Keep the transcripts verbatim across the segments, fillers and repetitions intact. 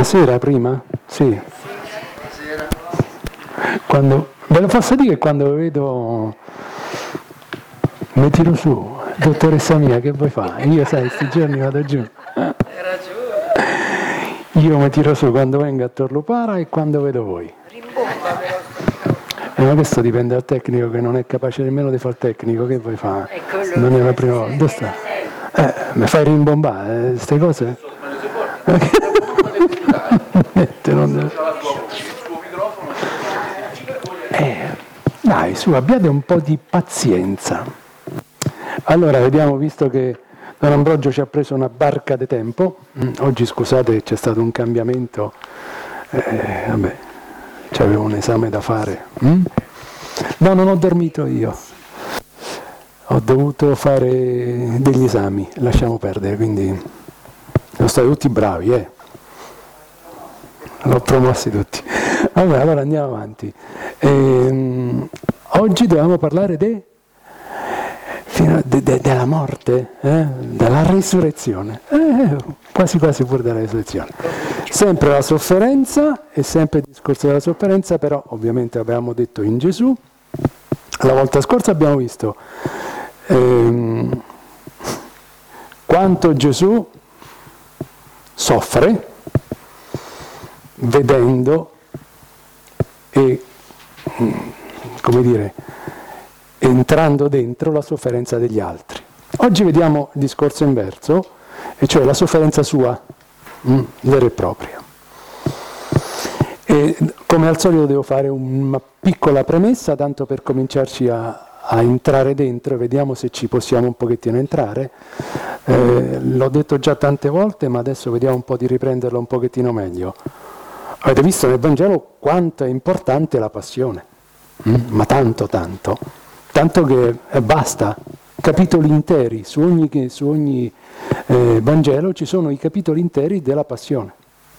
Stasera prima? Sì. Quando, ve lo posso dire che quando vedo, mi tiro su, dottoressa mia, che vuoi fare? Io sai, questi giorni vado giù. Io mi tiro su quando vengo a Torlupara e quando vedo voi. Eh, ma questo dipende dal tecnico che non è capace nemmeno di fare il tecnico, che vuoi fare? Non è la prima volta. Dove sta? Eh, mi fai rimbombare queste eh, cose? eh, dai, su, abbiate un po' di pazienza. Allora, vediamo, visto che Don Ambrogio ci ha preso una barca di tempo, oggi scusate c'è stato un cambiamento, eh, vabbè, c'avevo un esame da fare. Mm? No, non ho dormito io, ho dovuto fare degli esami, lasciamo perdere, quindi sono stati tutti bravi, eh. L'ho promossi tutti. Vabbè, allora andiamo avanti. Ehm, oggi dobbiamo parlare de, fino, de, de, della morte, eh? Della risurrezione, eh, quasi quasi pure della risurrezione. Sempre la sofferenza, è sempre il discorso della sofferenza, però ovviamente abbiamo detto in Gesù. La volta scorsa abbiamo visto ehm, quanto Gesù soffre vedendo e, come dire, entrando dentro la sofferenza degli altri. Oggi vediamo il discorso inverso, e cioè la sofferenza sua, mh, vera e propria. E come al solito devo fare una piccola premessa, tanto per cominciarci a, a entrare dentro, e vediamo se ci possiamo un pochettino entrare. Eh, l'ho detto già tante volte, ma adesso vediamo un po' di riprenderlo un pochettino meglio. Avete visto nel Vangelo quanto è importante la passione, mm? ma tanto tanto, tanto che eh, basta, capitoli interi, su ogni, su ogni eh, Vangelo ci sono i capitoli interi della passione.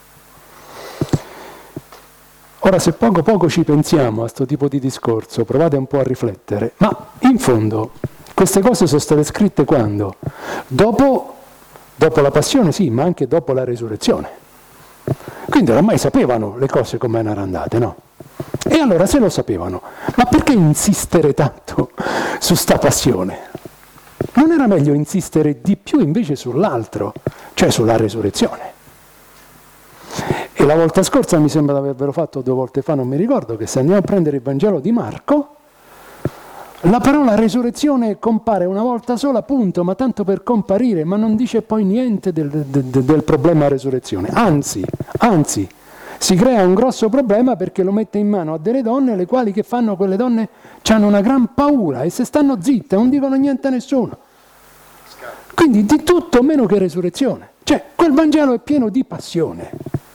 Ora, se poco poco ci pensiamo a questo tipo di discorso, provate un po' a riflettere, ma in fondo queste cose sono state scritte quando? Dopo, dopo la passione, sì, ma anche dopo la resurrezione. Quindi oramai sapevano le cose come erano andate, no? E allora se lo sapevano, ma perché insistere tanto su sta passione? Non era meglio insistere di più invece sull'altro, cioè sulla resurrezione? E la volta scorsa mi sembra di avervelo fatto due volte fa, non mi ricordo, che se andiamo a prendere il Vangelo di Marco, la parola resurrezione compare una volta sola, punto, ma tanto per comparire, ma non dice poi niente del, del, del problema resurrezione. Anzi, anzi, si crea un grosso problema perché lo mette in mano a delle donne, le quali che fanno quelle donne hanno una gran paura e se stanno zitte non dicono niente a nessuno. Quindi di tutto meno che resurrezione. Cioè, quel Vangelo è pieno di passione.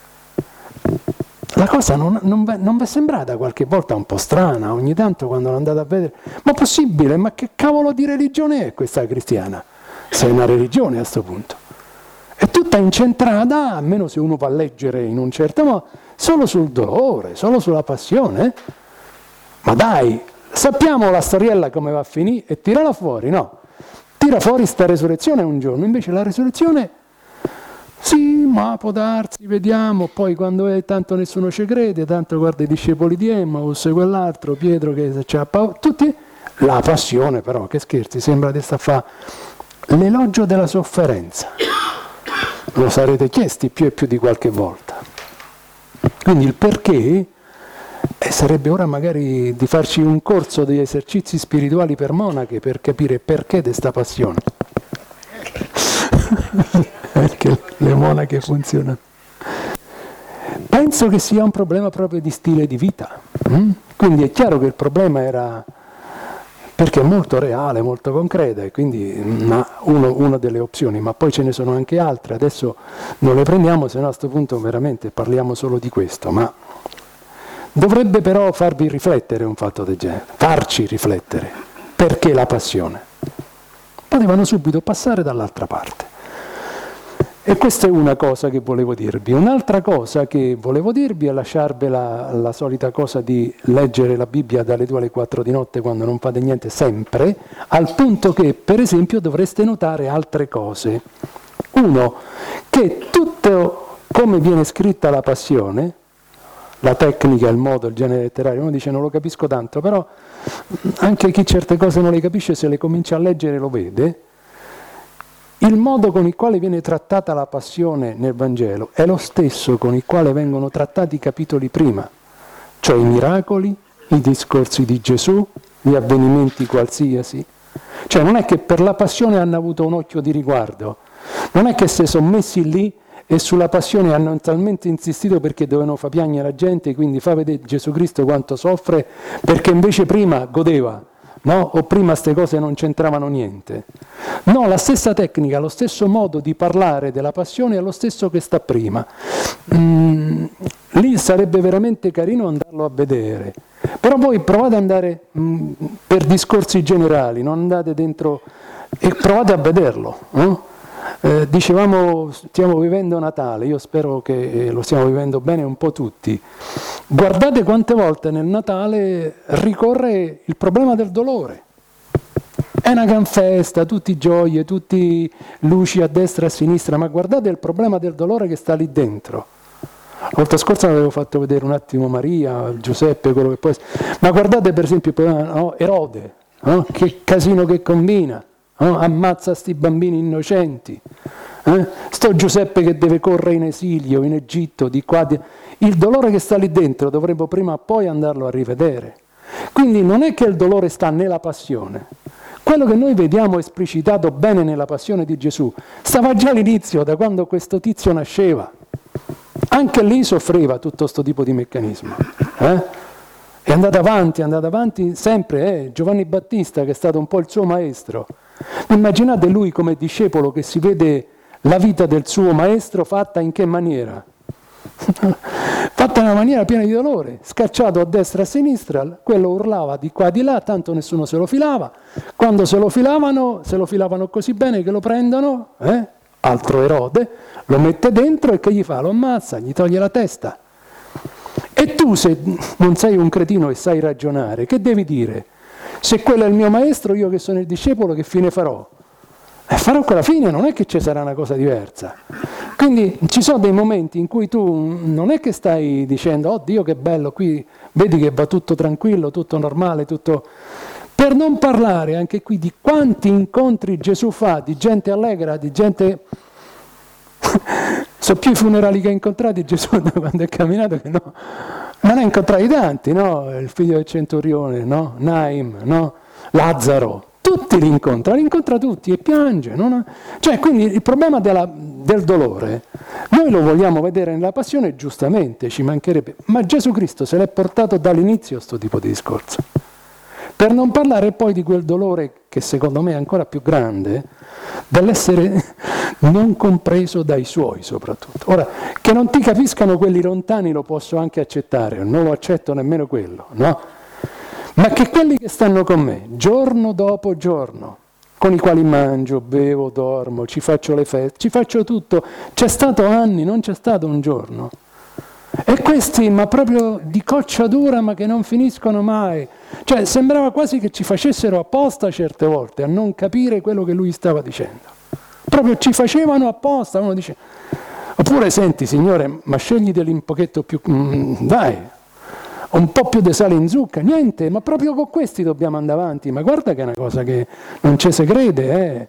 La cosa non, non, non vi è sembrata qualche volta un po' strana, ogni tanto quando andate a vedere, ma possibile, ma che cavolo di religione è questa cristiana? Se è una religione a questo punto. È tutta incentrata, almeno se uno va a leggere in un certo modo, solo sul dolore, solo sulla passione. Eh? Ma dai, sappiamo la storiella come va a finire e tirala fuori, no? Tira fuori sta resurrezione un giorno, invece la resurrezione... Sì, ma può darsi, vediamo, poi quando è tanto nessuno ci crede, tanto guarda i discepoli di Emmaus, quell'altro, Pietro che c'ha paura, tutti, la passione però, che scherzi, sembra di sta a fare l'elogio della sofferenza. Lo sarete chiesti più e più di qualche volta. Quindi il perché eh, sarebbe ora magari di farci un corso di esercizi spirituali per monache per capire perché di sta passione. Perché le monache funzionano. Penso che sia un problema proprio di stile di vita. Mm? Quindi è chiaro che il problema era perché è molto reale, molto concreta, e quindi una uno, una delle opzioni, ma poi ce ne sono anche altre. Adesso non le prendiamo, se no a questo punto veramente parliamo solo di questo. Ma dovrebbe però farvi riflettere un fatto del genere, farci riflettere. Perché la passione? Potevano subito passare dall'altra parte. E questa è una cosa che volevo dirvi. Un'altra cosa che volevo dirvi è lasciarvela la solita cosa di leggere la Bibbia dalle due alle quattro di notte quando non fate niente sempre, al punto che, per esempio, dovreste notare altre cose. Uno, che tutto come viene scritta la passione, la tecnica, il modo, il genere letterario. Uno dice non lo capisco tanto, però anche chi certe cose non le capisce, se le comincia a leggere lo vede. Il modo con il quale viene trattata la passione nel Vangelo è lo stesso con il quale vengono trattati i capitoli prima, cioè i miracoli, i discorsi di Gesù, gli avvenimenti qualsiasi. Cioè non è che per la passione hanno avuto un occhio di riguardo, non è che si sono messi lì e sulla passione hanno talmente insistito perché dovevano far piangere la gente, quindi fa vedere Gesù Cristo quanto soffre, perché invece prima godeva, no? O prima queste cose non c'entravano niente. No, la stessa tecnica, lo stesso modo di parlare della passione è lo stesso che sta prima. Mm, lì sarebbe veramente carino andarlo a vedere. Però voi provate ad andare mh, per discorsi generali, non andate dentro e provate a vederlo. No? Eh, dicevamo, stiamo vivendo Natale, io spero che lo stiamo vivendo bene un po' tutti. Guardate quante volte nel Natale ricorre il problema del dolore. È una gran festa, tutti gioie, tutti luci a destra e a sinistra, ma guardate il problema del dolore che sta lì dentro. La volta scorsa avevo fatto vedere un attimo Maria, Giuseppe, quello che poi... Ma guardate per esempio no, Erode, no? Che casino che combina, no? Ammazza sti bambini innocenti. Eh? Sto Giuseppe che deve correre in esilio, in Egitto, di qua... Di... Il dolore che sta lì dentro dovremmo prima o poi andarlo a rivedere. Quindi non è che il dolore sta nella passione. Quello che noi vediamo esplicitato bene nella passione di Gesù stava già all'inizio, da quando questo tizio nasceva. Anche lì soffriva tutto questo tipo di meccanismo. Eh? È andato avanti, è andato avanti sempre. Eh? Giovanni Battista, che è stato un po' il suo maestro. Immaginate lui come discepolo che si vede la vita del suo maestro fatta in che maniera? Fatta in una maniera piena di dolore, scacciato a destra e a sinistra, quello urlava di qua e di là, tanto nessuno se lo filava. Quando se lo filavano, se lo filavano così bene che lo prendono, eh? Altro Erode, lo mette dentro e che gli fa? Lo ammazza, gli toglie la testa. E tu, se non sei un cretino e sai ragionare, che devi dire? Se quello è il mio maestro, io che sono il discepolo, che fine farò? E farò quella fine, non è che ci sarà una cosa diversa. Quindi ci sono dei momenti in cui tu non è che stai dicendo, oh Dio che bello, qui vedi che va tutto tranquillo, tutto normale, tutto... Per non parlare anche qui di quanti incontri Gesù fa, di gente allegra, di gente... Sono più i funerali che ha incontrati Gesù da quando è camminato che no. Non ha incontrati tanti, no? Il figlio del centurione, no? Naim, no? Lazzaro. Tutti li incontra, li incontra tutti e piange. Non... Cioè, quindi il problema della, del dolore, noi lo vogliamo vedere nella passione, giustamente, ci mancherebbe, ma Gesù Cristo se l'è portato dall'inizio questo tipo di discorso. Per non parlare poi di quel dolore che secondo me è ancora più grande, dell'essere non compreso dai suoi soprattutto. Ora, che non ti capiscano quelli lontani lo posso anche accettare, non lo accetto nemmeno quello, no? Ma che quelli che stanno con me, giorno dopo giorno, con i quali mangio, bevo, dormo, ci faccio le feste, ci faccio tutto, c'è stato anni, non c'è stato un giorno. E questi, ma proprio di coccia dura, ma che non finiscono mai. Cioè, sembrava quasi che ci facessero apposta certe volte a non capire quello che lui stava dicendo. Proprio ci facevano apposta, uno dice... Oppure, senti, Signore, ma scegliteli un pochetto più... Mm, dai, un po' più di sale in zucca, niente, ma proprio con questi dobbiamo andare avanti. Ma guarda che è una cosa che non ci si crede, eh.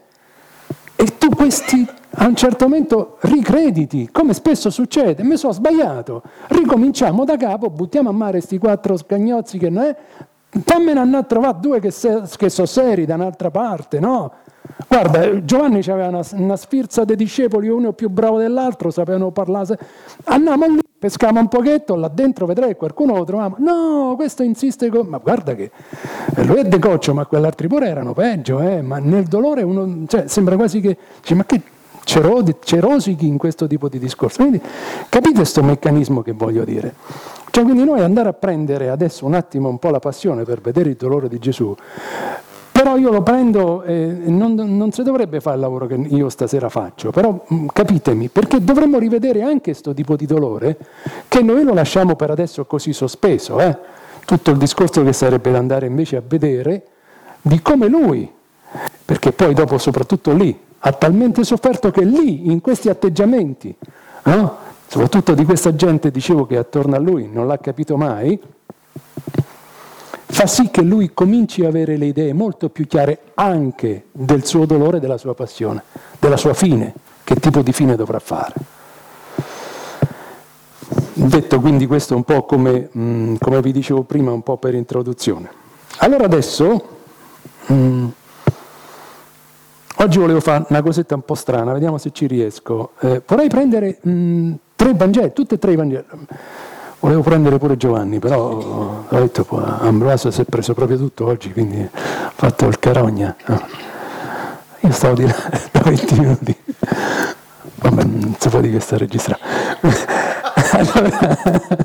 E tu questi a un certo momento ricrediti, come spesso succede, mi sono sbagliato, ricominciamo da capo, buttiamo a mare questi quattro scagnozzi che non è, fammene andare a trovare due che, se, che sono seri da un'altra parte, no? Guarda, Giovanni aveva una, una sfilza di discepoli, uno più bravo dell'altro, sapevano parlare, andiamo lì, pescavamo un pochetto, là dentro vedrai qualcuno lo troviamo, no, questo insiste, con... ma guarda che lui è decoccio, ma quell'altri pure erano peggio, eh? Ma nel dolore uno, cioè, sembra quasi che, dice, ma che c'è rosichi in questo tipo di discorso, quindi capite questo meccanismo che voglio dire? Cioè, quindi noi andare a prendere adesso un attimo un po' la passione per vedere il dolore di Gesù, però io lo prendo e non, non si dovrebbe fare il lavoro che io stasera faccio, però mh, capitemi, perché dovremmo rivedere anche questo tipo di dolore che noi lo lasciamo per adesso così sospeso, eh? Tutto il discorso che sarebbe da andare invece a vedere di come lui, perché poi dopo soprattutto lì, ha talmente sofferto che lì, in questi atteggiamenti, no? soprattutto di questa gente, dicevo, che attorno a lui non l'ha capito mai, fa sì che lui cominci a avere le idee molto più chiare anche del suo dolore e della sua passione, della sua fine, che tipo di fine dovrà fare. Detto quindi questo un po' come, mh, come vi dicevo prima, un po' per introduzione. Allora adesso, mh, oggi volevo fare una cosetta un po' strana, vediamo se ci riesco. Eh, vorrei prendere mh, tre Vangeli, tutte e tre i Vangeli. Volevo prendere pure Giovanni, però ho detto, Ambrosio si è preso proprio tutto oggi, quindi ho fatto il carogna. No. Io stavo di là da venti minuti. Vabbè, non si può dire che sta registrando. Allora,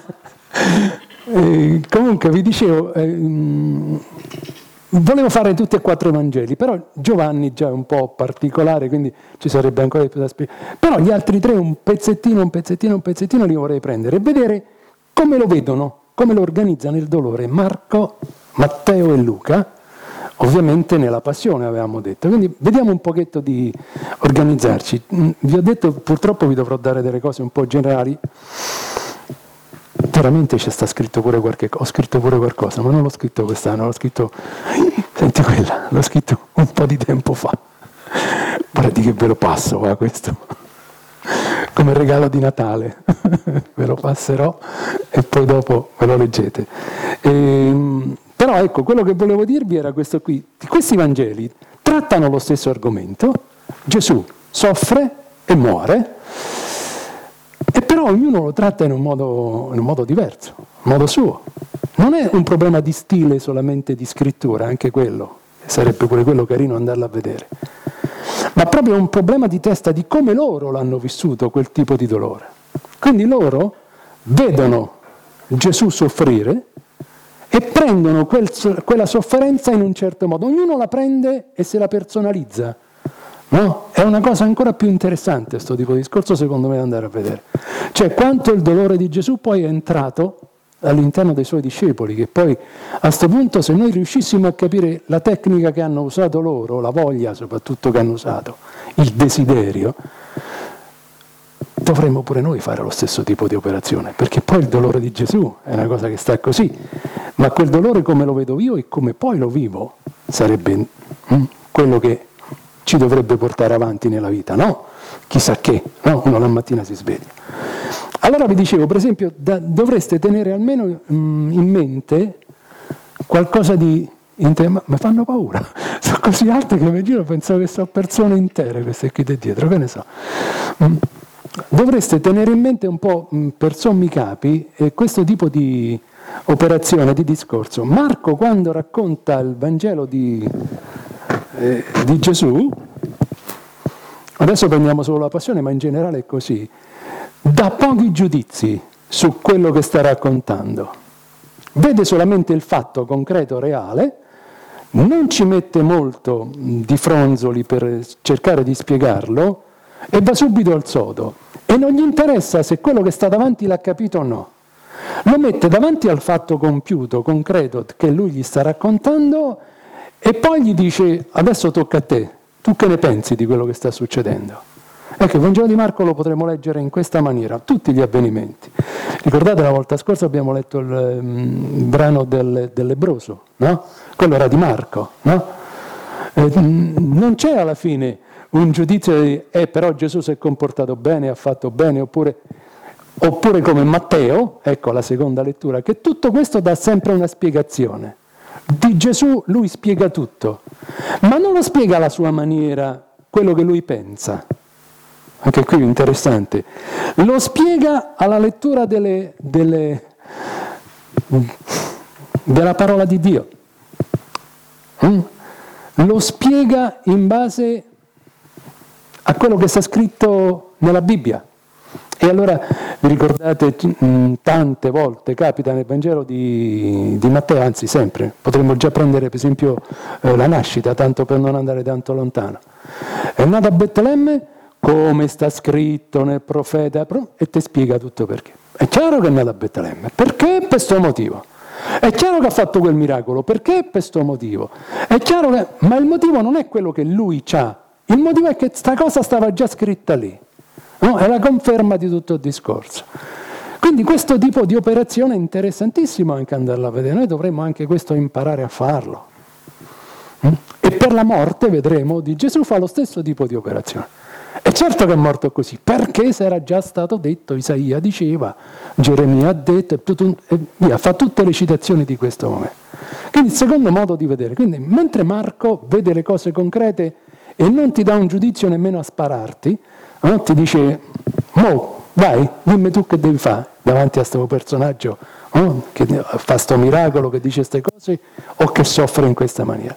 eh, comunque vi dicevo, eh, mh, volevo fare tutti e quattro i Vangeli, però Giovanni già è un po' particolare, quindi ci sarebbe ancora di più da spiegare. Però gli altri tre, un pezzettino, un pezzettino, un pezzettino, li vorrei prendere e vedere come lo vedono, come lo organizzano il dolore Marco, Matteo e Luca, ovviamente nella passione avevamo detto. Quindi vediamo un pochetto di organizzarci. Vi ho detto, purtroppo vi dovrò dare delle cose un po' generali. Chiaramente c'è sta scritto pure qualche cosa, ho scritto pure qualcosa, ma non l'ho scritto quest'anno, l'ho scritto, senti quella, l'ho scritto un po' di tempo fa. Vorrei dire che ve lo passo, va, questo, come regalo di Natale, ve lo passerò e poi dopo ve lo leggete. E, però ecco, quello che volevo dirvi era questo qui, questi Vangeli trattano lo stesso argomento, Gesù soffre e muore, e però ognuno lo tratta in un modo, in un modo diverso, in modo suo. Non è un problema di stile solamente di scrittura, anche quello, sarebbe pure quello carino andarlo a vedere, ma proprio un problema di testa di come loro l'hanno vissuto quel tipo di dolore. Quindi loro vedono Gesù soffrire e prendono quel, quella sofferenza in un certo modo, ognuno la prende e se la personalizza. No? È una cosa ancora più interessante questo tipo di discorso, secondo me, da andare a vedere. Cioè quanto il dolore di Gesù poi è entrato all'interno dei suoi discepoli, che poi a questo punto, se noi riuscissimo a capire la tecnica che hanno usato loro, la voglia soprattutto che hanno usato, il desiderio, dovremmo pure noi fare lo stesso tipo di operazione, perché poi il dolore di Gesù è una cosa che sta così, ma quel dolore come lo vedo io e come poi lo vivo sarebbe hm, quello che ci dovrebbe portare avanti nella vita, no? Chissà che, no? Uno la mattina si sveglia. Allora vi dicevo, per esempio, da, dovreste tenere almeno mh, in mente qualcosa di... Ma mi fanno paura, sono così alte che mi giro, pensavo che sono persone intere queste qui di dietro, che ne so. Mh, dovreste tenere in mente un po' mh, per sommi capi eh, questo tipo di operazione, di discorso. Marco, quando racconta il Vangelo di... Eh, di Gesù, adesso prendiamo solo la passione, ma in generale è così, dà pochi giudizi su quello che sta raccontando, vede solamente il fatto concreto, reale, non ci mette molto di fronzoli per cercare di spiegarlo e va subito al sodo, e non gli interessa se quello che sta davanti l'ha capito o no, lo mette davanti al fatto compiuto, concreto che lui gli sta raccontando. E poi gli dice, adesso tocca a te, tu che ne pensi di quello che sta succedendo? Ecco, il Vangelo di Marco lo potremo leggere in questa maniera, tutti gli avvenimenti. Ricordate la volta scorsa abbiamo letto il, um, il brano del, del lebbroso, no? Quello era di Marco, no? Eh, non c'è alla fine un giudizio di, eh però Gesù si è comportato bene, ha fatto bene, oppure, oppure come Matteo, ecco la seconda lettura, che tutto questo dà sempre una spiegazione. Di Gesù lui spiega tutto, ma non lo spiega alla sua maniera, quello che lui pensa. Anche qui è interessante. Lo spiega alla lettura delle, delle, della parola di Dio. Mm? Lo spiega in base a quello che sta scritto nella Bibbia. E allora vi ricordate mh, tante volte, capita nel Vangelo di, di Matteo, anzi sempre, potremmo già prendere per esempio eh, la nascita, tanto per non andare tanto lontano. È nato a Betlemme, come sta scritto nel profeta, e ti spiega tutto perché. È chiaro che è nato a Betlemme, perché per questo motivo. È chiaro che ha fatto quel miracolo, perché per questo motivo. È chiaro che, ma il motivo non è quello che lui ha, il motivo è che sta cosa stava già scritta lì. no? È la conferma di tutto il discorso. Quindi questo tipo di operazione è interessantissimo anche andarla a vedere, noi dovremmo anche questo imparare a farlo. E per la morte, vedremo, di Gesù fa lo stesso tipo di operazione. E certo che è morto così, perché se era già stato detto, Isaia diceva, Geremia ha detto, e, tutto, e via, fa tutte le citazioni di questo momento. Quindi il secondo modo di vedere, quindi mentre Marco vede le cose concrete e non ti dà un giudizio nemmeno a spararti, no? Ti dice, mo, vai, dimmi tu che devi fare davanti a questo personaggio, no? Che fa sto miracolo, che dice queste cose, o che soffre in questa maniera.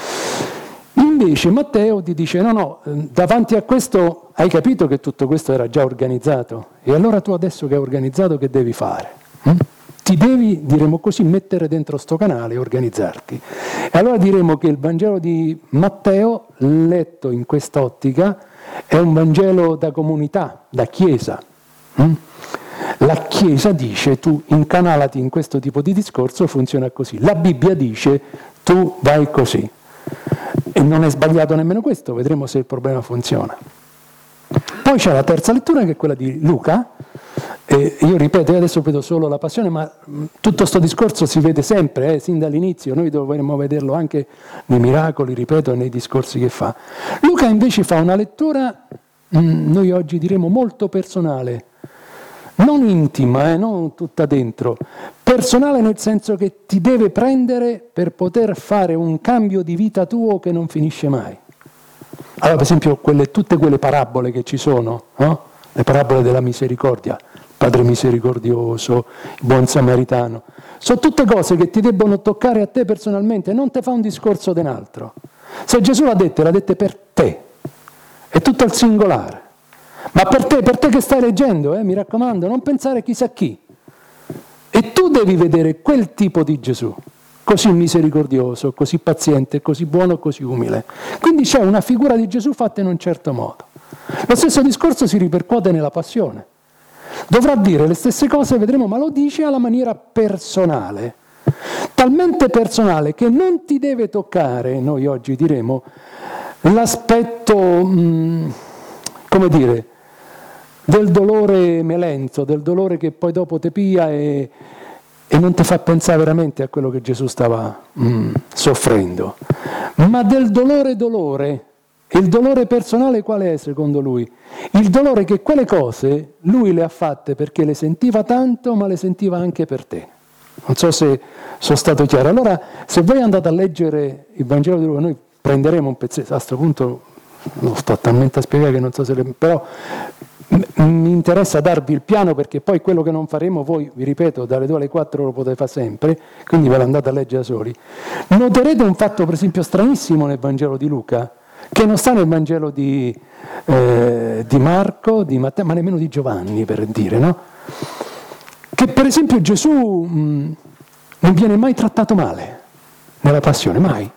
Invece Matteo ti dice, no, no, davanti a questo hai capito che tutto questo era già organizzato, e allora tu adesso che hai organizzato che devi fare? Hm? Ti devi, diremo così, mettere dentro sto canale e organizzarti. E allora diremo che il Vangelo di Matteo, letto in quest'ottica, è un Vangelo da comunità, da chiesa. Hm? La Chiesa dice, tu incanalati in questo tipo di discorso, funziona così. La Bibbia dice, tu vai così. E non è sbagliato nemmeno questo, vedremo se il problema funziona. Poi c'è la terza lettura che è quella di Luca, e io ripeto, io adesso vedo solo la passione, ma tutto questo discorso si vede sempre, eh, sin dall'inizio, noi dovremmo vederlo anche nei miracoli, ripeto, nei discorsi che fa. Luca invece fa una lettura, mh, noi oggi diremo molto personale, non intima, eh, non tutta dentro, personale nel senso che ti deve prendere per poter fare un cambio di vita tuo che non finisce mai. Allora, per esempio, quelle, tutte quelle parabole che ci sono, no? Le parabole della misericordia, Padre misericordioso, il buon samaritano, sono tutte cose che ti debbono toccare a te personalmente, non te fa un discorso di un altro. Se Gesù l'ha dette, l'ha dette per te, è tutto al singolare. Ma per te, per te che stai leggendo, eh, mi raccomando, non pensare chissà chi. E tu devi vedere quel tipo di Gesù, così misericordioso, così paziente, così buono, così umile. Quindi c'è una figura di Gesù fatta in un certo modo. Lo stesso discorso si ripercuote nella passione. Dovrà dire le stesse cose, vedremo, ma lo dice alla maniera personale. Talmente personale che non ti deve toccare, noi oggi diremo, l'aspetto, mh, come dire, del dolore melenzo, del dolore che poi dopo te pia e, e non ti fa pensare veramente a quello che Gesù stava mm, soffrendo, ma del dolore dolore. E il dolore personale qual è secondo lui? Il dolore che quelle cose lui le ha fatte perché le sentiva tanto, ma le sentiva anche per te. Non so se sono stato chiaro. Allora, se voi andate a leggere il Vangelo di Luca, noi prenderemo un pezzetto, a questo punto non sto talmente a spiegare che non so se le... però mi interessa darvi il piano, perché poi quello che non faremo voi, vi ripeto, dalle due alle quattro lo potete fare sempre, quindi ve lo andate a leggere da soli. Noterete un fatto per esempio stranissimo nel Vangelo di Luca, che non sta nel Vangelo di, eh, di Marco, di Matteo, ma nemmeno di Giovanni, per dire, no? Che per esempio Gesù mh, non viene mai trattato male nella passione, mai.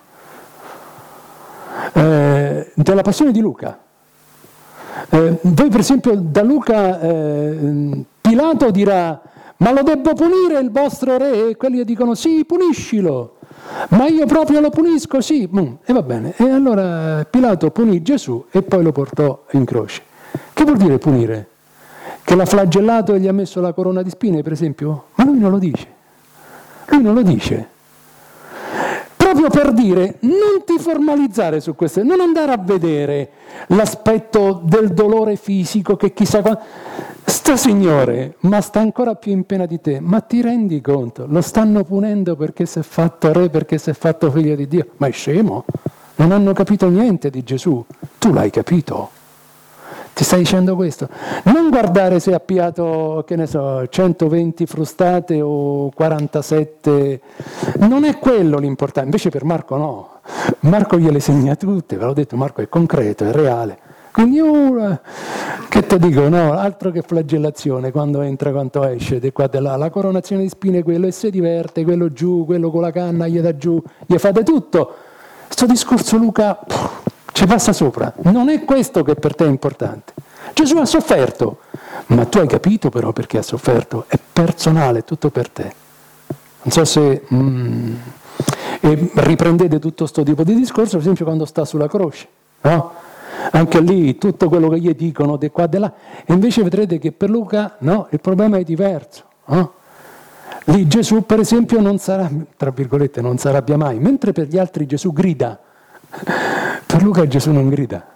Eh, nella passione di Luca. Eh, voi per esempio da Luca eh, Pilato dirà, ma lo devo punire il vostro re? E quelli dicono sì, puniscilo. Ma io proprio lo punisco, sì. E va bene. E allora Pilato punì Gesù e poi lo portò in croce. Che vuol dire punire? Che l'ha flagellato e gli ha messo la corona di spine, per esempio? Ma lui non lo dice. Lui non lo dice. Proprio per dire, non ti formalizzare su questo, non andare a vedere l'aspetto del dolore fisico che chissà quando... Sto signore, ma sta ancora più in pena di te, ma ti rendi conto? Lo stanno punendo perché si è fatto re, perché si è fatto figlio di Dio. Ma è scemo? Non hanno capito niente di Gesù. Tu l'hai capito. Ti stai dicendo questo? Non guardare se ha piato, che ne so, centoventi frustate o quarantasette, non è quello l'importante. Invece per Marco no. Marco gliele segna tutte, ve l'ho detto, Marco è concreto, è reale. Quindi, uh, che te dico, no, altro che flagellazione, quando entra, quando esce, di qua, di là. La coronazione di spine, quello, e si diverte, quello giù, quello con la canna, gli dà giù, gli fate tutto. Questo discorso Luca pff, ci passa sopra. Non è questo che per te è importante. Gesù ha sofferto, ma tu hai capito però perché ha sofferto, è personale, è tutto per te. Non so se mm, e riprendete tutto questo tipo di discorso, per esempio quando sta sulla croce, no? Anche lì tutto quello che gli dicono di qua, di là, e invece vedrete che per Luca no, il problema è diverso. No? Lì Gesù per esempio non sarà, tra virgolette, non si arrabbia mai, mentre per gli altri Gesù grida. Per Luca Gesù non grida.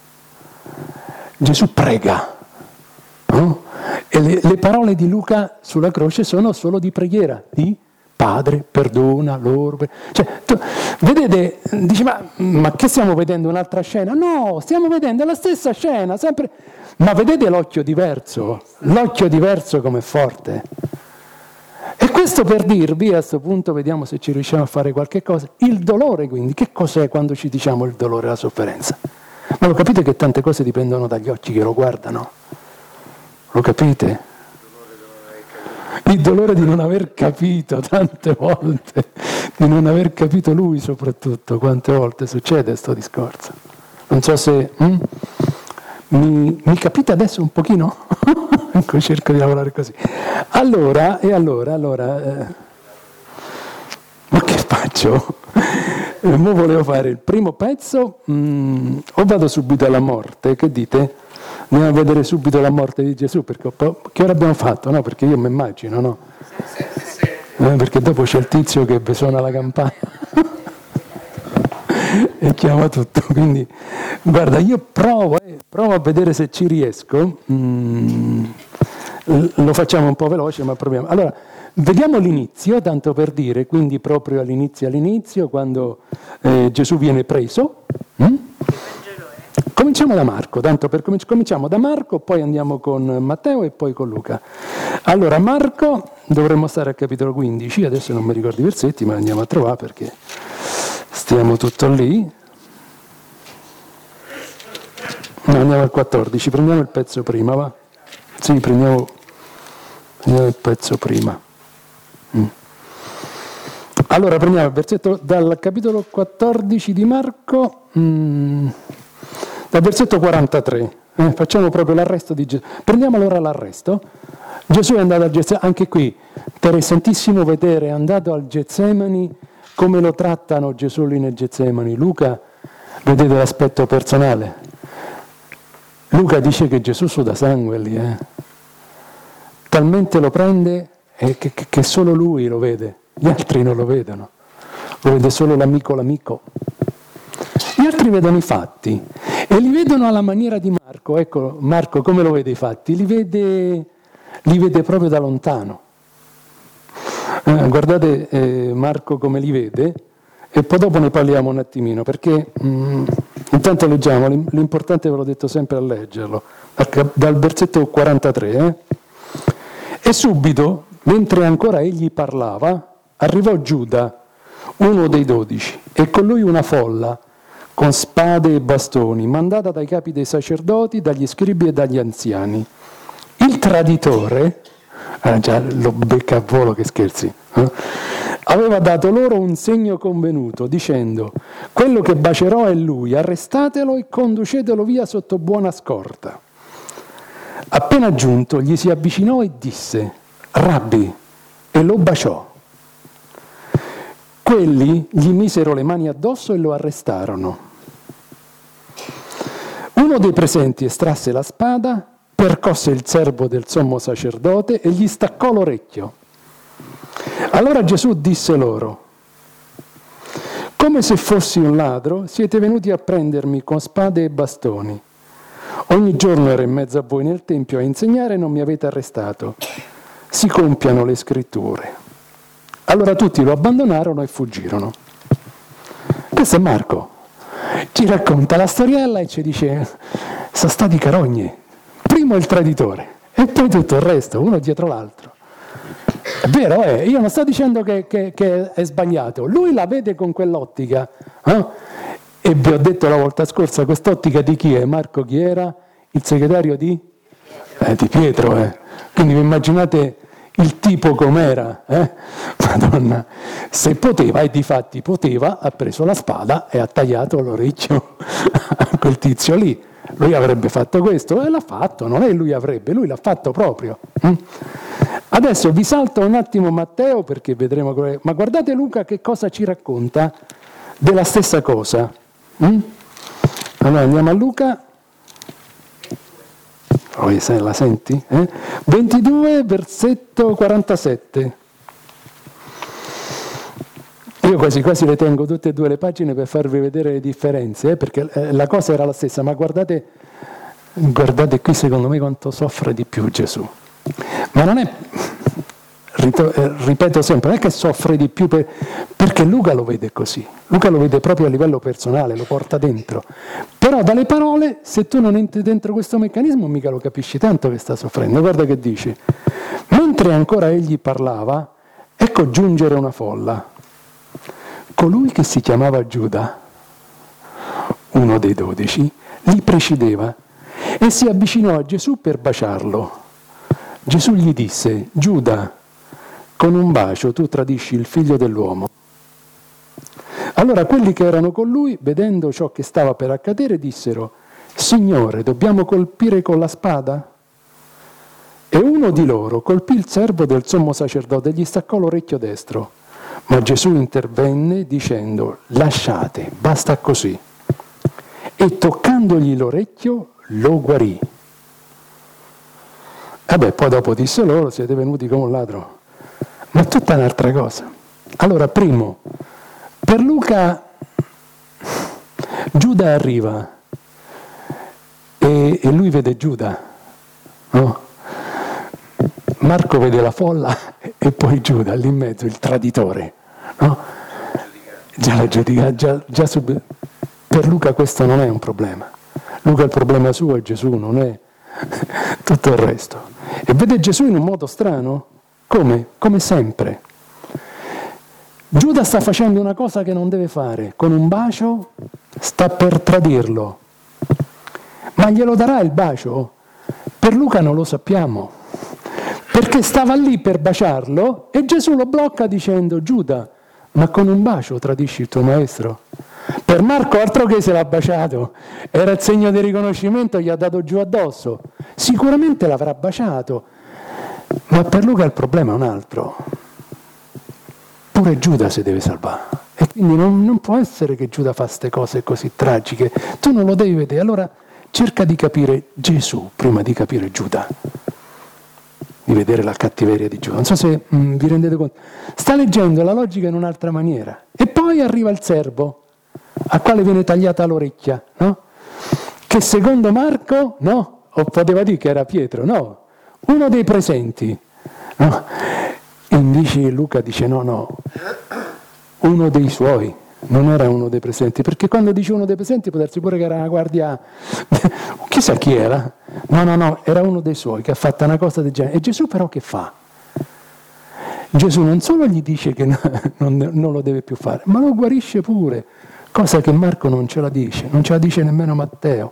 Gesù prega. No? E le, le parole di Luca sulla croce sono solo di preghiera, di Padre, perdona loro. Cioè, tu, vedete, dici, ma, ma che stiamo vedendo un'altra scena? No, stiamo vedendo la stessa scena, sempre. Ma vedete l'occhio diverso? L'occhio diverso com'è forte. E questo per dirvi, a questo punto vediamo se ci riusciamo a fare qualche cosa, il dolore quindi, che cos'è quando ci diciamo il dolore e la sofferenza? Ma lo capite che tante cose dipendono dagli occhi che lo guardano? Lo capite? Il dolore di non aver capito tante volte, di non aver capito lui soprattutto, quante volte succede questo discorso. Non so se hm? mi, mi capite adesso un pochino? Ecco, cerco di lavorare così. Allora, e allora, allora, eh, ma che faccio? Eh, mo volevo fare il primo pezzo, mh, o vado subito alla morte, che dite? Andiamo a vedere subito la morte di Gesù, perché che ora abbiamo fatto? No? Perché io mi immagino, no? Eh, perché dopo c'è il tizio che suona la campana e chiama tutto. Quindi, guarda, io provo, eh, provo a vedere se ci riesco. Mm, lo facciamo un po' veloce, ma proviamo. Allora, vediamo l'inizio, tanto per dire, quindi proprio all'inizio, all'inizio, quando eh, Gesù viene preso. Mm? Cominciamo da Marco, tanto per cominci- cominciamo da Marco, poi andiamo con Matteo e poi con Luca. Allora, Marco, dovremmo stare al capitolo quindici, adesso non mi ricordo i versetti, ma andiamo a trovare perché stiamo tutto lì. No, andiamo al quattordici, prendiamo il pezzo prima, va? Sì, prendiamo, prendiamo il pezzo prima. Mm. Allora, prendiamo il versetto dal capitolo quattordici di Marco... Mm, dal versetto quarantatré, eh, facciamo proprio l'arresto di Gesù. Prendiamo allora l'arresto. Gesù è andato al Getsemani, anche qui, interessantissimo vedere, è andato al Getsemani, come lo trattano Gesù lì nel Getsemani. Luca, vedete l'aspetto personale. Luca dice che Gesù suda sangue lì, eh. Talmente lo prende eh, che, che, che solo lui lo vede, gli altri non lo vedono, lo vede solo l'amico l'amico. Gli altri vedono i fatti e li vedono alla maniera di Marco. Ecco, Marco come lo vede i fatti? Li vede, li vede proprio da lontano. Eh, guardate eh, Marco come li vede e poi dopo ne parliamo un attimino, perché mh, intanto leggiamo, l'importante ve l'ho detto sempre a leggerlo, dal versetto quarantatré. Eh? E subito, mentre ancora egli parlava, arrivò Giuda, uno dei dodici, e con lui una folla, con spade e bastoni, mandata dai capi dei sacerdoti, dagli scribi e dagli anziani. Il traditore, ah già lo becca a volo che scherzi, eh? aveva dato loro un segno convenuto, dicendo: quello che bacerò è lui, arrestatelo e conducetelo via sotto buona scorta. Appena giunto gli si avvicinò e disse: Rabbi, e lo baciò. Quelli gli misero le mani addosso e lo arrestarono. Uno dei presenti estrasse la spada, percosse il servo del sommo sacerdote e gli staccò l'orecchio. Allora Gesù disse loro: come se fossi un ladro, siete venuti a prendermi con spade e bastoni. Ogni giorno ero in mezzo a voi nel Tempio a insegnare e non mi avete arrestato. Si compiano le scritture. Allora tutti lo abbandonarono e fuggirono. Questo è Marco. Ci racconta la storiella e ci dice: sono stati carogne. Primo il traditore e poi tutto il resto, uno dietro l'altro. È vero, eh? Io non sto dicendo che, che, che è sbagliato. Lui la vede con quell'ottica. Eh? E vi ho detto la volta scorsa, quest'ottica di chi è? Marco chi era? Il segretario di? Eh, di Pietro. Eh. Quindi vi immaginate il tipo com'era, eh? Madonna, se poteva, e difatti poteva, ha preso la spada e ha tagliato l'orecchio a quel tizio lì. Lui avrebbe fatto questo e l'ha fatto, non è lui avrebbe, lui l'ha fatto proprio. Mm? Adesso vi salto un attimo Matteo perché vedremo, ma guardate Luca che cosa ci racconta della stessa cosa. Mm? Allora andiamo a Luca. La senti? Eh? ventidue, versetto quarantasette. Io quasi quasi le tengo tutte e due le pagine per farvi vedere le differenze, eh? Perché eh, la cosa era la stessa, ma guardate, guardate qui secondo me quanto soffre di più Gesù. Ma non è, ripeto sempre, non è che soffre di più per, perché Luca lo vede così, Luca lo vede proprio a livello personale, lo porta dentro. Però dalle parole, se tu non entri dentro questo meccanismo, mica lo capisci tanto che sta soffrendo. Guarda che dice: mentre ancora egli parlava, ecco giungere una folla. Colui che si chiamava Giuda, uno dei dodici, li precedeva e si avvicinò a Gesù per baciarlo. Gesù gli disse: Giuda, con un bacio tu tradisci il figlio dell'uomo. Allora quelli che erano con lui, vedendo ciò che stava per accadere, dissero: Signore, dobbiamo colpire con la spada? E uno di loro colpì il servo del sommo sacerdote e gli staccò l'orecchio destro. Ma Gesù intervenne dicendo: lasciate, basta così. E toccandogli l'orecchio lo guarì. Vabbè, poi dopo disse loro: siete venuti come un ladro. Ma tutta un'altra cosa. Allora, primo, per Luca Giuda arriva e, e lui vede Giuda, no? Marco vede la folla e poi Giuda lì in mezzo, il traditore, no? Già la giudica, già, già subito. Per Luca questo non è un problema. Luca il problema suo è Gesù, non è tutto il resto. E vede Gesù in un modo strano, come? Come sempre. Giuda sta facendo una cosa che non deve fare, con un bacio sta per tradirlo. Ma glielo darà il bacio? Per Luca non lo sappiamo. Perché stava lì per baciarlo e Gesù lo blocca dicendo: Giuda, ma con un bacio tradisci il tuo maestro? Per Marco altro che se l'ha baciato, era il segno di riconoscimento, gli ha dato giù addosso. Sicuramente l'avrà baciato, ma per Luca il problema è un altro. Pure Giuda si deve salvare. E quindi non, non può essere che Giuda fa queste cose così tragiche. Tu non lo devi vedere, allora cerca di capire Gesù prima di capire Giuda. Di vedere la cattiveria di Giuda. Non so se mh, vi rendete conto. Sta leggendo la logica in un'altra maniera. E poi arriva il servo, a quale viene tagliata l'orecchia, no? Che secondo Marco, no? O poteva dire che era Pietro, no? Uno dei presenti. No? E invece Luca dice no, no. Uno dei suoi. Non era uno dei presenti, perché quando dice uno dei presenti può darsi pure che era una guardia, chissà chi era. No, no, no, era uno dei suoi che ha fatto una cosa del genere. E Gesù però che fa? Gesù non solo gli dice che non, non lo deve più fare, ma lo guarisce pure, cosa che Marco non ce la dice, non ce la dice nemmeno Matteo.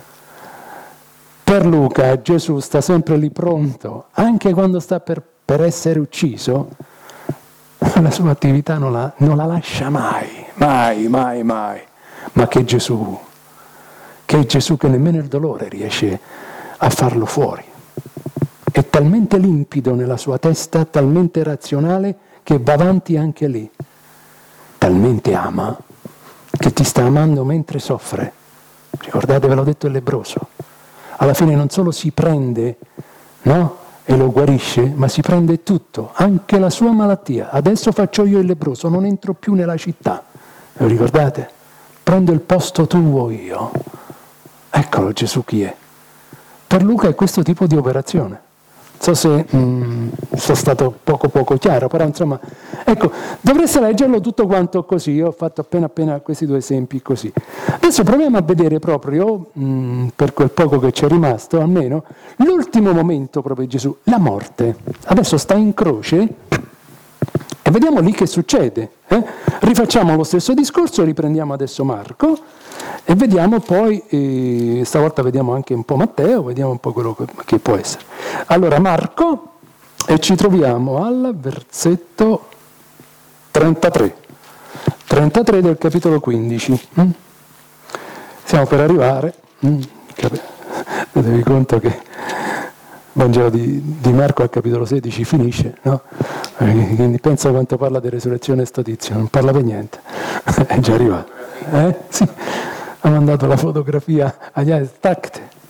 Per Luca Gesù sta sempre lì pronto, anche quando sta per, per essere ucciso, la sua attività non la, non la lascia mai, mai, mai, mai. Ma che Gesù, che Gesù che nemmeno il dolore riesce a farlo fuori. È talmente limpido nella sua testa, talmente razionale, che va avanti anche lì. Talmente ama, che ti sta amando mentre soffre. Ricordate, ve l'ho detto il lebbroso. Alla fine non solo si prende, no? E lo guarisce, ma si prende tutto, anche la sua malattia. Adesso faccio io il lebbroso, non entro più nella città. Lo ricordate? Prendo il posto tuo io. Eccolo Gesù chi è. Per Luca è questo tipo di operazione. Non so se mh, sono stato poco poco chiaro, però insomma, ecco, dovreste leggerlo tutto quanto così. Io ho fatto appena appena questi due esempi così. Adesso proviamo a vedere proprio, mh, per quel poco che ci è rimasto almeno, l'ultimo momento proprio di Gesù, la morte. Adesso sta in croce e vediamo lì che succede. Eh? Rifacciamo lo stesso discorso, riprendiamo adesso Marco e vediamo poi, eh, stavolta vediamo anche un po' Matteo, vediamo un po' quello che, che può essere. Allora Marco, e ci troviamo al versetto trentatré, trentatré del capitolo quindici. Mm? Stiamo per arrivare, mm? Datevi conto che il Vangelo di, di Marco al capitolo sedici finisce, no? Quindi pensa quanto parla di resurrezione sto tizio, non parla per niente, è già arrivato. Eh? Sì. Ha mandato la fotografia agli altri, tac,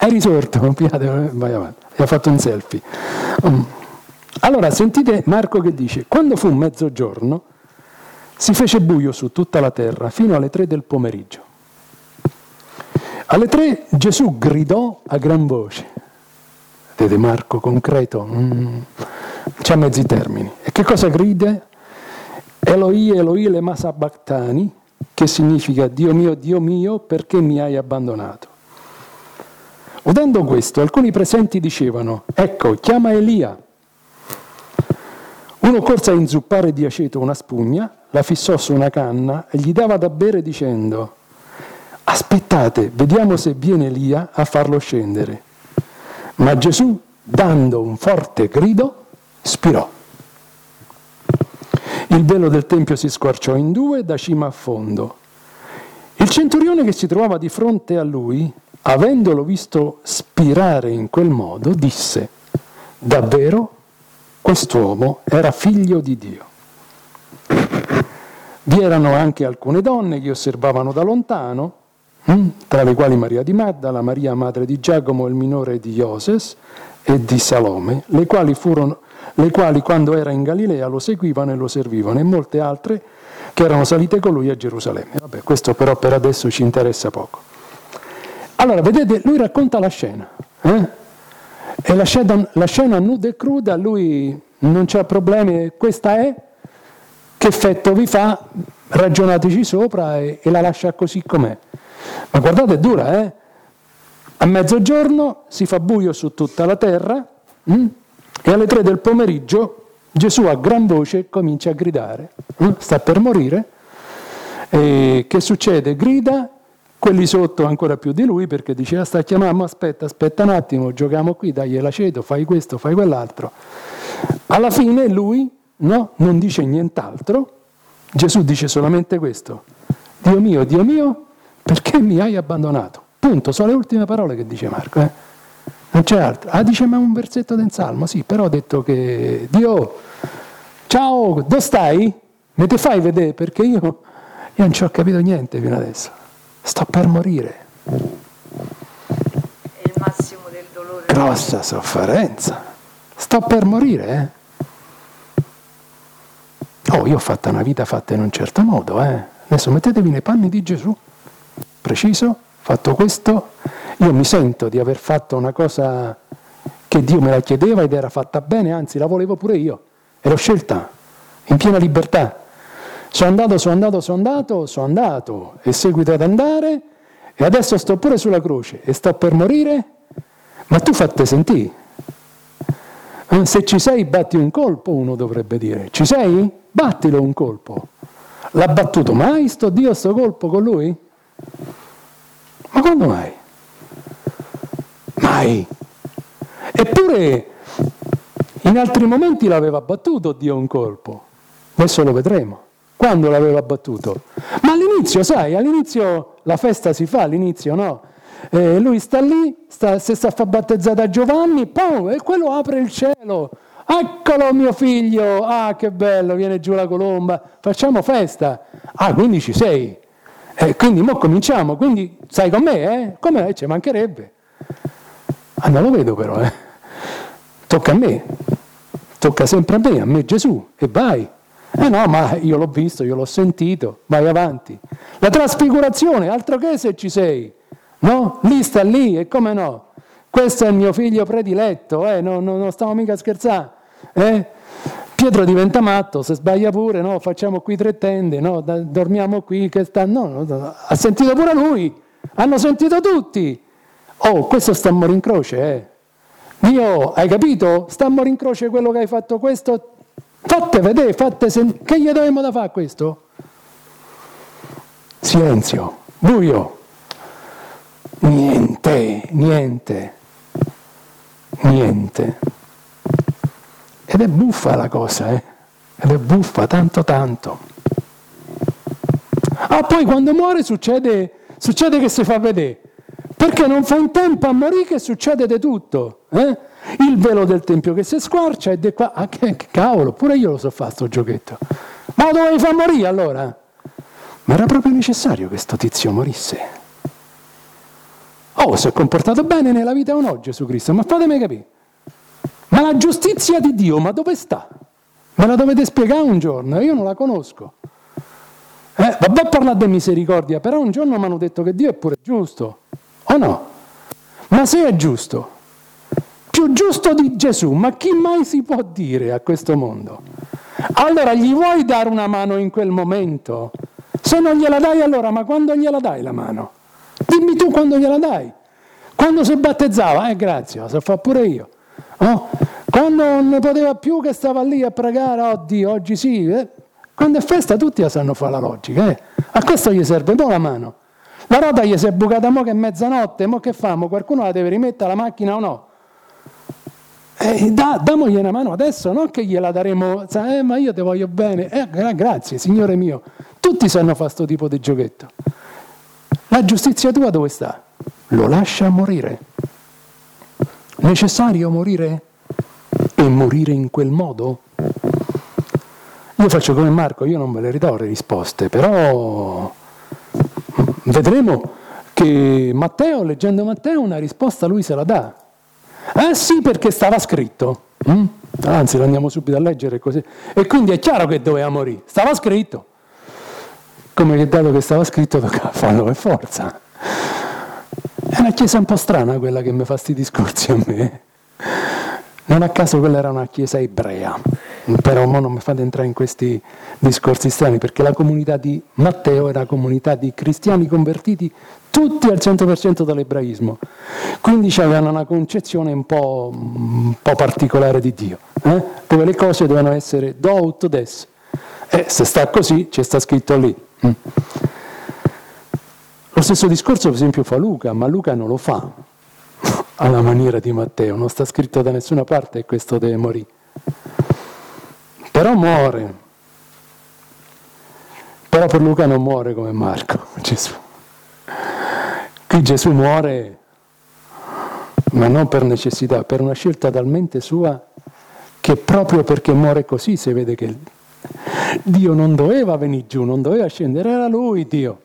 è risorto, vai avanti, e ha fatto un selfie. Um. Allora, sentite Marco che dice, quando fu mezzogiorno, si fece buio su tutta la terra, fino alle tre del pomeriggio. Alle tre Gesù gridò a gran voce. Vedete Marco, concreto, mm, c'ha mezzi termini. E che cosa grida? Eloi, Eloi, lema sabachthani, che significa Dio mio, Dio mio, perché mi hai abbandonato? Udendo questo, alcuni presenti dicevano, ecco, chiama Elia. Uno corse a inzuppare di aceto una spugna, la fissò su una canna e gli dava da bere dicendo, aspettate, vediamo se viene Elia a farlo scendere. Ma Gesù, dando un forte grido, spirò. Il velo del tempio si squarciò in due da cima a fondo. Il centurione che si trovava di fronte a lui, avendolo visto spirare in quel modo, disse, davvero quest'uomo era figlio di Dio. Vi erano anche alcune donne che osservavano da lontano, tra le quali Maria di Maddala, Maria madre di Giacomo il minore di Ioses e di Salome, le quali furono le quali quando era in Galilea lo seguivano e lo servivano, e molte altre che erano salite con lui a Gerusalemme. Vabbè, questo però per adesso ci interessa poco. Allora, vedete, lui racconta la scena, eh? E la scena, la scena nuda e cruda, lui non c'ha problemi, questa è, che effetto vi fa, ragionateci sopra e, e la lascia così com'è. Ma guardate, è dura, eh? A mezzogiorno si fa buio su tutta la terra, hm? E alle tre del pomeriggio Gesù a gran voce comincia a gridare, hm? Sta per morire, e che succede? Grida, quelli sotto ancora più di lui, perché dice, ah, sta chiamando, aspetta, aspetta un attimo, giochiamo qui, dai l'aceto, fai questo, fai quell'altro. Alla fine lui, no, non dice nient'altro, Gesù dice solamente questo, Dio mio, Dio mio, perché mi hai abbandonato? Punto, sono le ultime parole che dice Marco, eh? Non c'è altro. Ah, dice, ma un versetto del Salmo, sì, però ho detto che Dio, ciao, dove stai? Me te fai vedere, perché io, io non ci ho capito niente fino adesso, sto per morire. È il massimo del dolore. Grossa sofferenza, sto per morire, eh? Oh, io ho fatto una vita fatta in un certo modo, eh? Adesso mettetevi nei panni di Gesù, preciso, fatto questo, io mi sento di aver fatto una cosa che Dio me la chiedeva ed era fatta bene, anzi la volevo pure io, e l'ho scelta in piena libertà. Sono andato, sono andato, sono andato, sono andato e seguito ad andare e adesso sto pure sulla croce e sto per morire, ma tu fatte sentire. Se ci sei batti un colpo, uno dovrebbe dire, ci sei? Battilo un colpo. L'ha battuto mai sto Dio sto colpo con lui? Ma quando mai? Mai. Eppure in altri momenti l'aveva battuto Dio un colpo. Adesso lo vedremo. Quando l'aveva battuto? Ma all'inizio, sai, all'inizio la festa si fa, all'inizio no? Eh, lui sta lì, sta, si sta a far battezzare a Giovanni, pum, e quello apre il cielo. Eccolo mio figlio, ah che bello, viene giù la colomba, facciamo festa. Ah, quindi ci sei. Eh, quindi mo cominciamo, quindi sai con me, eh? Come ci mancherebbe. Ah, non lo vedo però, eh. Tocca a me, tocca sempre a me, a me Gesù, e vai. Eh no, ma io l'ho visto, io l'ho sentito, vai avanti. La trasfigurazione, altro che se ci sei, no? Lì sta lì, e come no? Questo è il mio figlio prediletto, eh? Non, non, non stiamo mica a scherzare, eh? Pietro diventa matto, se sbaglia pure, no? Facciamo qui tre tende, no? Da, dormiamo qui, che sta... No, no, no, ha sentito pure lui, hanno sentito tutti. Oh, questo sta a morire in croce, eh? Dio, hai capito? Sta a morire in croce quello che hai fatto questo... Fatte vedere, fatte sentire. Che gli dovremmo da fare a questo? Silenzio, buio. Niente, niente, niente. Ed è buffa la cosa, eh? Ed è buffa, tanto tanto. Ah, poi quando muore succede, succede che si fa vedere. Perché non fa in tempo a morire che succede di tutto, eh? Il velo del tempio che si squarcia e di qua, ah, che, che cavolo, pure io lo so fare sto giochetto. Ma lo dovevi far morire allora? Ma era proprio necessario che sto tizio morisse. Oh, si è comportato bene nella vita o no Gesù Cristo? Ma fatemi capire. Ma la giustizia di Dio, ma dove sta? Me la dovete spiegare un giorno, io non la conosco. Eh, vabbè, parlare di misericordia, però un giorno mi hanno detto che Dio è pure giusto, o no? Ma se è giusto, più giusto di Gesù, ma chi mai si può dire a questo mondo? Allora gli vuoi dare una mano in quel momento? Se non gliela dai allora, ma quando gliela dai la mano? Dimmi tu quando gliela dai. Quando si battezzava, eh grazie, lo so fare pure io. Oh? Quando non ne poteva più che stava lì a pregare, oddio, oggi sì, eh? Quando è festa tutti la sanno fare la logica, eh? A questo gli serve poi la mano. La ruota gli si è bucata, mo che è mezzanotte, mo che famo? Qualcuno la deve rimettere la macchina o no? Eh, da, damogli una mano adesso, non che gliela daremo, eh, ma io ti voglio bene. Eh, grazie, Signore mio. Tutti sanno fare questo tipo di giochetto. La giustizia tua dove sta? Lo lascia morire. Necessario morire? E morire in quel modo? Io faccio come Marco, io non ve le ridò le risposte, però vedremo che Matteo, leggendo Matteo, una risposta lui se la dà. Eh sì, perché stava scritto. Mm? Anzi, lo andiamo subito a leggere così. E quindi è chiaro che doveva morire. Stava scritto. Come che dato che stava scritto toccava farlo per forza. È una chiesa un po' strana quella che mi fa sti discorsi a me. Non a caso quella era una chiesa ebrea, però mo non mi fate entrare in questi discorsi strani, perché la comunità di Matteo era una comunità di cristiani convertiti tutti al cento per cento dall'ebraismo, quindi avevano una concezione un po', un po' particolare di Dio, eh? Dove le cose devono essere do ut des, e se sta così ci sta scritto lì. Mm. Lo stesso discorso per esempio fa Luca, ma Luca non lo fa alla maniera di Matteo, non sta scritto da nessuna parte che questo deve morire. Però muore. Però per Luca non muore come Marco, Gesù. Qui Gesù muore, ma non per necessità, per una scelta talmente sua che proprio perché muore così si vede che Dio non doveva venire giù, non doveva scendere, era Lui Dio.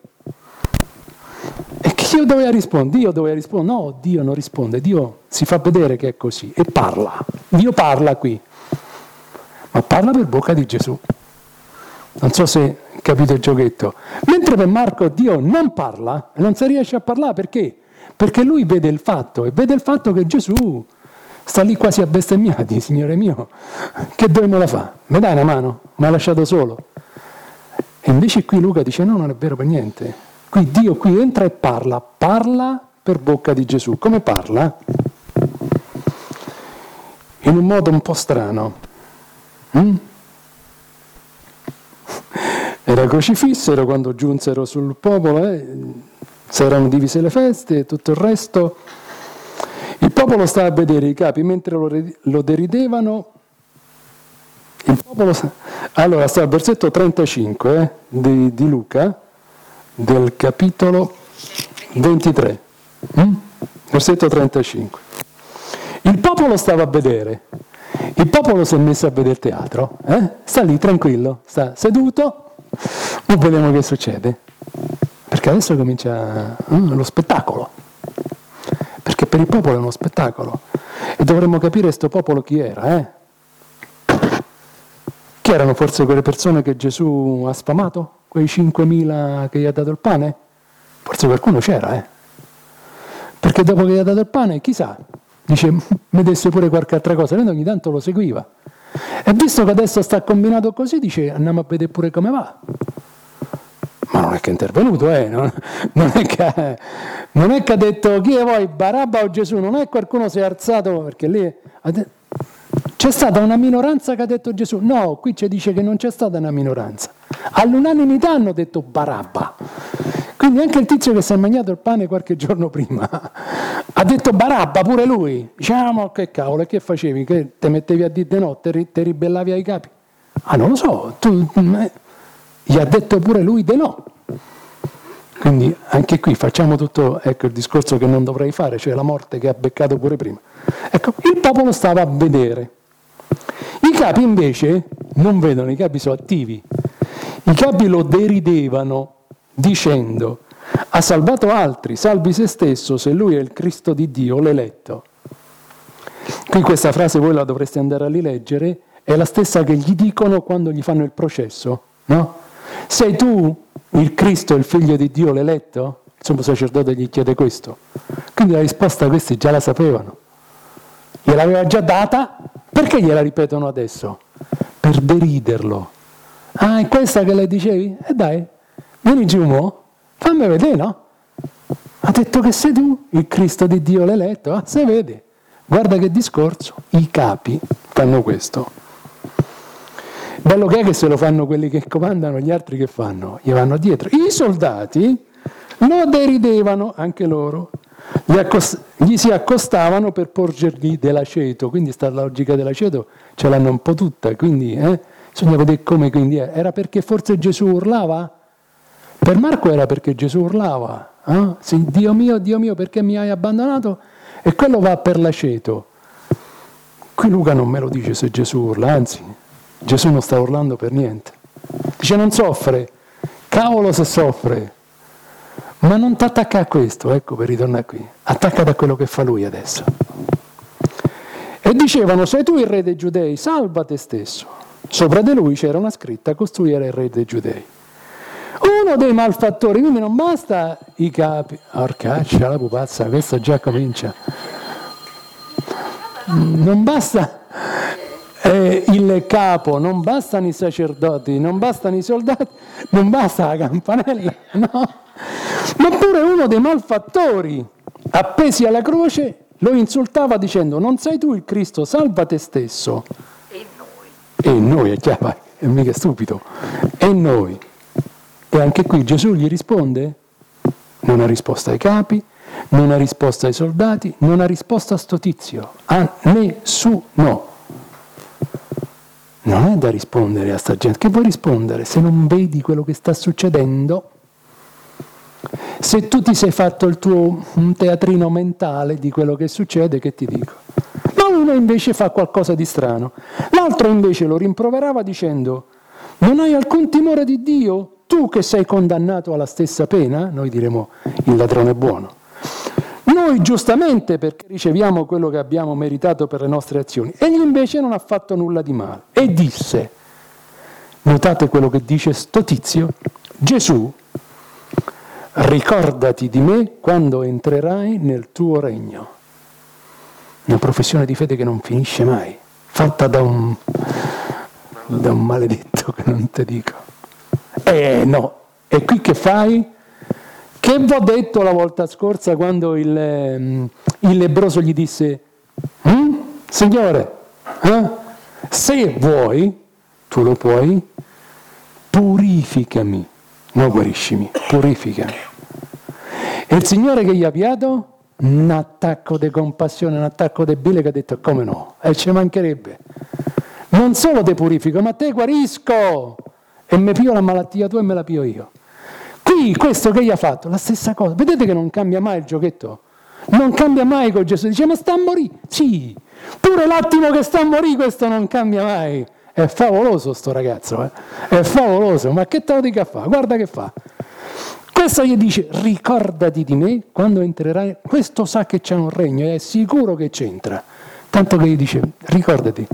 E che Dio doveva rispondere? Dio doveva rispondere? No, Dio non risponde, Dio si fa vedere che è così e parla. Dio parla qui, ma parla per bocca di Gesù. Non so se capite il giochetto. Mentre per Marco Dio non parla, e non si riesce a parlare, perché? Perché lui vede il fatto, e vede il fatto che Gesù sta lì quasi a bestemmiati, Signore mio, che dove me la fa? Mi dai una mano? Mi ha lasciato solo. E invece qui Luca dice no, non è vero per niente. Qui Dio qui entra e parla, parla per bocca di Gesù. Come parla? In un modo un po' strano. Mm? Era crocifisso, era quando giunsero sul popolo, eh, si erano divise le feste e tutto il resto. Il popolo stava a vedere i capi mentre lo, lo deridevano. Il popolo, allora sta al versetto trentacinque eh, di, di Luca, del capitolo ventitré, mm? versetto trentacinque. Il popolo stava a vedere, il popolo si è messo a vedere teatro, eh? Sta lì tranquillo, sta seduto, e vediamo che succede, perché adesso comincia mm, lo spettacolo, perché per il popolo è uno spettacolo, e dovremmo capire sto popolo chi era, eh? Chi erano forse quelle persone che Gesù ha sfamato? Quei cinquemila che gli ha dato il pane? Forse qualcuno c'era, eh? Perché dopo che gli ha dato il pane, chissà, dice, mi desse pure qualche altra cosa, lui ogni tanto lo seguiva. E visto che adesso sta combinato così, dice, andiamo a vedere pure come va. Ma non è che è intervenuto, eh? Non, non, è che, non è che ha detto, chi è voi, Barabba o Gesù? Non è che qualcuno si è alzato, perché lì... C'è stata una minoranza che ha detto Gesù. No, qui ci dice che non c'è stata una minoranza. All'unanimità hanno detto Barabba. Quindi anche il tizio che si è mangiato il pane qualche giorno prima ha detto Barabba pure lui. Diciamo, che cavolo, e che facevi? Che te mettevi a dire di no, te, te ribellavi ai capi? Ah, non lo so, tu, eh, gli ha detto pure lui di no. Quindi anche qui facciamo tutto, ecco il discorso che non dovrei fare, cioè la morte che ha beccato pure prima. Ecco, il popolo stava a vedere. I capi invece non vedono, i capi sono attivi. I capi lo deridevano dicendo, ha salvato altri, salvi se stesso se lui è il Cristo di Dio, l'eletto. Qui questa frase voi la dovreste andare a rileggere, è la stessa che gli dicono quando gli fanno il processo, no? Sei tu il Cristo, il figlio di Dio, l'eletto? Il sommo sacerdote gli chiede questo. Quindi la risposta questi già la sapevano. Gliel'aveva già data, perché gliela ripetono adesso? Per deriderlo. Ah, è questa che le dicevi? E eh dai, vieni giù mo', fammi vedere, no? Ha detto che sei tu, il Cristo di Dio l'eletto, ah, si vede. Guarda che discorso, i capi fanno questo. Bello che è che se lo fanno quelli che comandano, gli altri che fanno? Gli vanno dietro. I soldati lo deridevano, anche loro. Gli, accost- gli si accostavano per porgergli dell'aceto, quindi sta logica dell'aceto ce l'hanno un po' tutta, quindi eh, bisogna vedere come quindi è. Era perché forse Gesù urlava? Per Marco era perché Gesù urlava, eh? Sì, Dio mio, Dio mio, perché mi hai abbandonato? E quello va per l'aceto. Qui Luca non me lo dice se Gesù urla, anzi, Gesù non sta urlando per niente. Dice non soffre, cavolo se soffre. Ma non ti attacca a questo, ecco per ritornare qui, attaccati a quello che fa lui adesso. E dicevano, sei tu il re dei giudei, salva te stesso. Sopra di lui c'era una scritta, costui era il re dei giudei. Uno dei malfattori, quindi non basta i capi, orcaccia la pupazza, questo già comincia. Non basta eh, il capo, non bastano i sacerdoti, non bastano i soldati, non basta la campanella, no. Ma pure uno dei malfattori, appesi alla croce, lo insultava dicendo, non sei tu il Cristo, salva te stesso. E noi. E noi, è chiaro, è mica stupido, e noi. E anche qui Gesù gli risponde? Non ha risposta ai capi, non ha risposta ai soldati, non ha risposta a sto tizio, a nessuno. Non è da rispondere a sta gente. Che vuoi rispondere se non vedi quello che sta succedendo? Se tu ti sei fatto il tuo un teatrino mentale di quello che succede, che ti dico? Ma uno invece fa qualcosa di strano. L'altro invece lo rimproverava dicendo, non hai alcun timore di Dio? Tu che sei condannato alla stessa pena? Noi diremo, il ladrone è buono. Noi giustamente perché riceviamo quello che abbiamo meritato per le nostre azioni. Egli invece non ha fatto nulla di male. E disse, notate quello che dice sto tizio, Gesù, ricordati di me quando entrerai nel tuo regno. Una professione di fede che non finisce mai, fatta da un, da un maledetto che non te dico. Eh no, e qui che fai? Che v'ho detto la volta scorsa quando il, il lebbroso gli disse, hm? Signore, eh? se vuoi, tu lo puoi, purificami. Non guariscimi, purificami. E il Signore che gli ha piato? Un attacco di compassione, un attacco di bile che ha detto come no, e ci mancherebbe. Non solo te purifico, ma te guarisco e mi pio la malattia tua e me la pio io. Qui questo che gli ha fatto? La stessa cosa. Vedete che non cambia mai il giochetto? Non cambia mai con Gesù. Dice ma sta a morire? Sì, pure l'attimo che sta a morire questo non cambia mai. È favoloso sto ragazzo, eh? È favoloso, ma che te lo dica a fare? Guarda che fa. Questo gli dice, ricordati di me quando entrerai, questo sa che c'è un regno, è sicuro che c'entra. Tanto che gli dice, ricordati.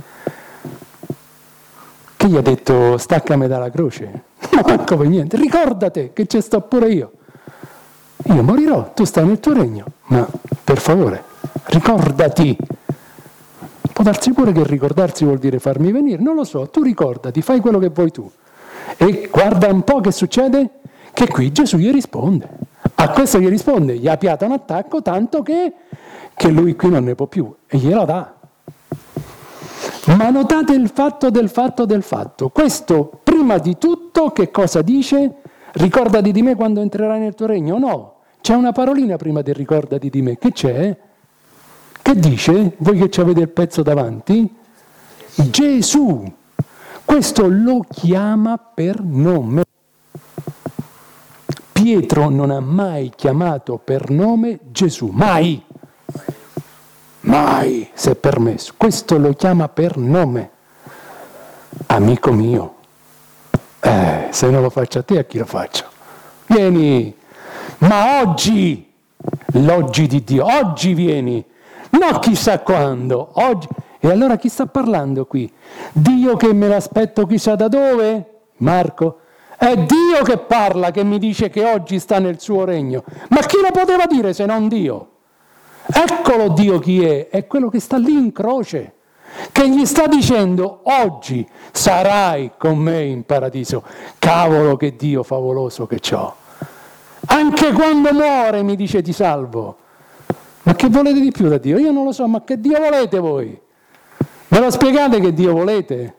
Che gli ha detto, staccami dalla croce? No, manco per niente, ricordate che ci sto pure io. Io morirò, tu stai nel tuo regno, ma per favore, ricordati. Può darsi pure che ricordarsi vuol dire farmi venire, non lo so, tu ricordati, fai quello che vuoi tu. E guarda un po' che succede, che qui Gesù gli risponde. A questo gli risponde, gli ha piato un attacco tanto che, che lui qui non ne può più, e glielo dà. Ma notate il fatto del fatto del fatto. Questo, prima di tutto, che cosa dice? Ricordati di me quando entrerai nel tuo regno? No, c'è una parolina prima del ricordati di me. Che c'è? Che dice? Voi che ci avete il pezzo davanti? Gesù. Questo lo chiama per nome. Pietro non ha mai chiamato per nome Gesù. Mai. Mai si è permesso. Questo lo chiama per nome. Amico mio. Eh, se non lo faccio a te, a chi lo faccio? Vieni. ma oggi, l'oggi di Dio, oggi vieni, non chissà quando, oggi. E allora chi sta parlando qui? Dio che me l'aspetto chissà da dove? Marco? È Dio che parla, che mi dice che oggi sta nel suo regno. Ma chi lo poteva dire se non Dio? Eccolo Dio chi è, è quello che sta lì in croce, che gli sta dicendo oggi sarai con me in paradiso. Cavolo che Dio favoloso che c'ho. Anche quando muore mi dice ti salvo. Ma che volete di più da Dio? Io non lo so, ma che Dio volete voi? Me lo spiegate che Dio volete?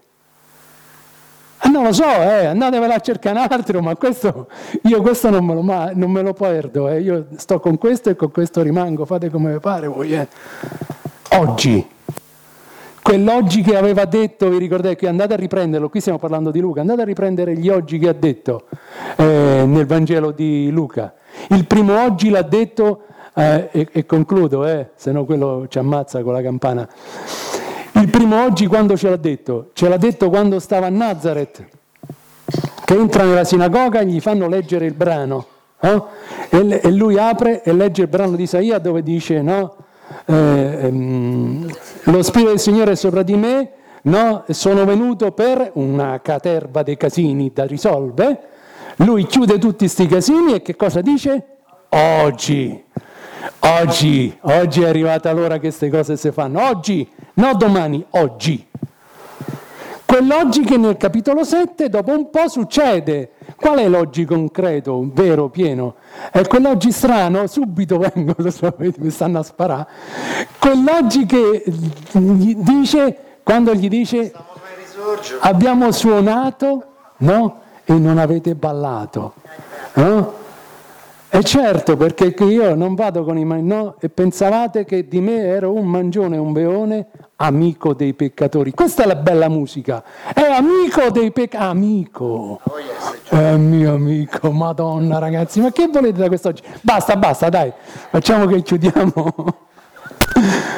Ah, non lo so, eh, andatevela a cercare un altro, ma questo, io questo non me lo, non me lo perdo, eh. Io sto con questo e con questo rimango, fate come vi pare voi. Eh. Oggi, quell'oggi che aveva detto, vi ricordate che andate a riprenderlo, qui stiamo parlando di Luca, andate a riprendere gli oggi che ha detto eh, nel Vangelo di Luca. Il primo oggi l'ha detto, eh, e, e concludo, eh, se no quello ci ammazza con la campana. Il primo oggi quando ce l'ha detto? Ce l'ha detto quando stava a Nazareth, che entra nella sinagoga e gli fanno leggere il brano, no? e, e lui apre e legge il brano di Isaia dove dice no? eh, ehm, lo Spirito del Signore è sopra di me, no? Sono venuto per una caterva dei casini da risolvere. Lui chiude tutti sti casini e che cosa dice? Oggi, oggi, oggi è arrivata l'ora che queste cose si fanno, oggi, no domani, oggi. Quell'oggi che nel capitolo sette dopo un po' succede. Qual è l'oggi concreto, vero, pieno? È quell'oggi strano, subito vengo, lo so, mi stanno a sparare. Quell'oggi che gli dice, quando gli dice abbiamo suonato, no? E non avete ballato, no? E certo, perché io non vado con i mani, no? E pensavate che di me ero un mangione, un beone, amico dei peccatori. Questa è la bella musica. È amico dei peccatori. Amico. È mio amico, Madonna ragazzi. Ma che volete da quest'oggi? Basta, basta, dai. Facciamo che chiudiamo.